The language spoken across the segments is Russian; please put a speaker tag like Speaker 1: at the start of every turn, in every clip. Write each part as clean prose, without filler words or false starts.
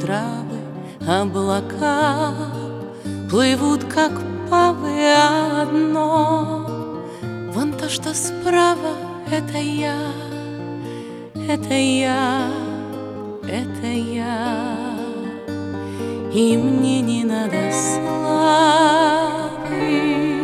Speaker 1: травы, облака плывут, как павы одно. Вон то, что справа, это я, это я, это я. И мне не надо славы,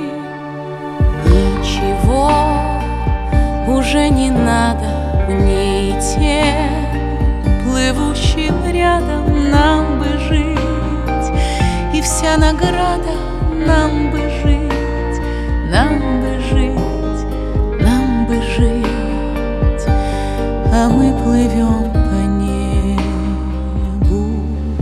Speaker 1: ничего уже не надо мне и тем плывущим рядом нам бы жить, и вся награда нам бы жить, нам бы жить, нам бы жить, а мы плывем по небу.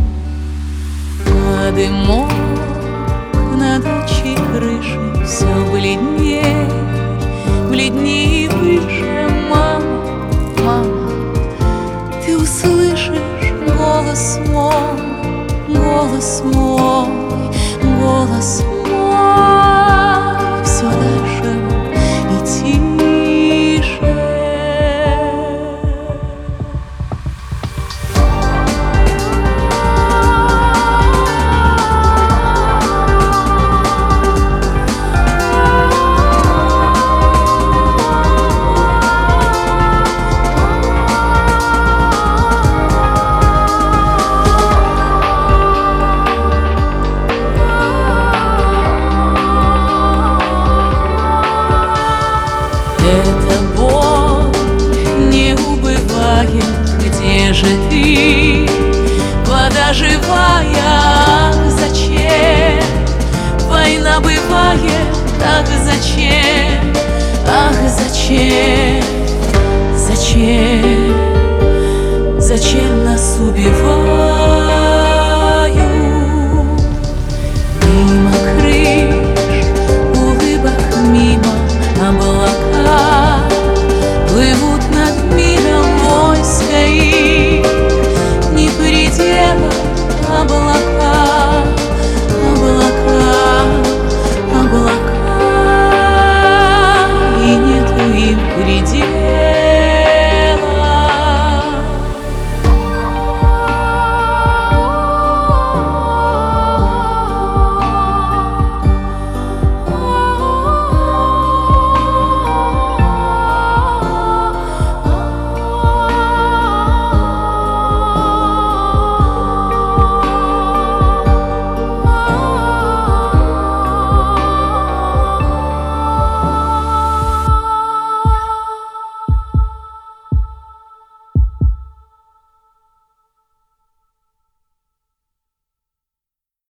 Speaker 1: А дымок над общей крышей все бледней, бледнее и выше. Мама, мама, ты услышишь голос мой, голос мой, голос мой, все дальше и тише. Эта боль не убывает, где же ты, вода живая?